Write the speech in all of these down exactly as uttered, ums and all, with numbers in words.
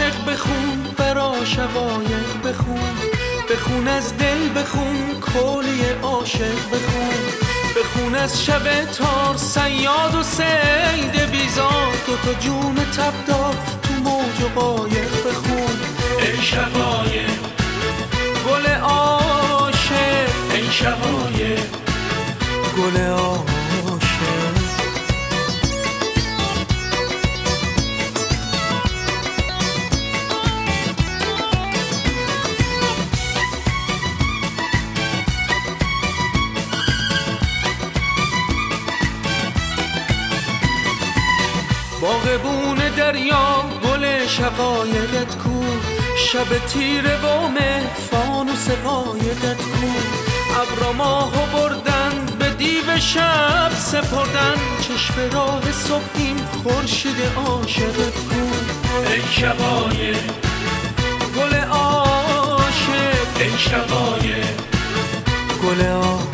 عاشق بخون، برا شقایق بخون، بخون از دل بخون، کلی عاشق بخون، بخون از شب تار صیاد و سید بیزار، دوتا جون تبدار تو موج و قایق بخون. ای شقایق گل عاشق، ای شقایق گل عاشق. باغبون دریا گل شقایقت کو، شب تیره و مه فانوس قایقت کو، ابر ماهو بردن به دیو شب سپردن، چشم راه صبحیم خورشید عاشقت کو. ای شقایق گل عاشق، ای شقایق گل عاشق.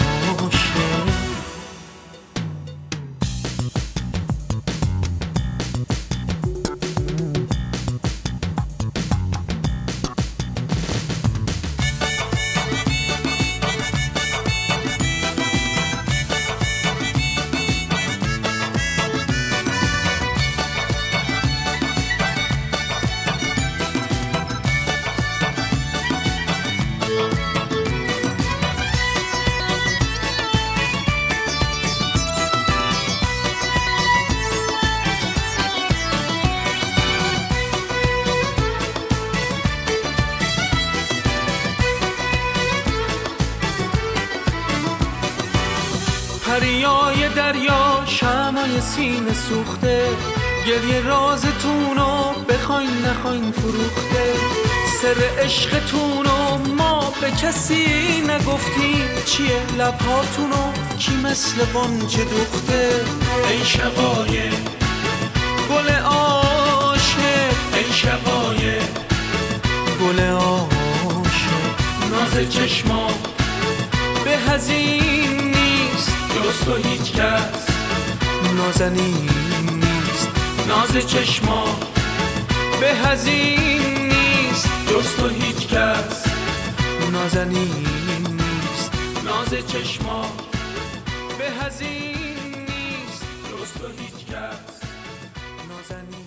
پریای دریا شمعای سینه سوخته، گریه رازتونو بخواین نخواین فروخته، سر عشقتونو ما به کسی نگفتیم، چیه لبهاتونو کی مثل غنچه دوخته. ای شقایق گل عاشق، ای شقایق گل عاشق. ناز چشما به هزین نیست جز تو هیچ کس، نازنین نیست ناز چشما به هزین نیست جز تو هیچ کس، نازنین نیست ناز چشما به هزین نیست جز تو هیچ کس، نازنین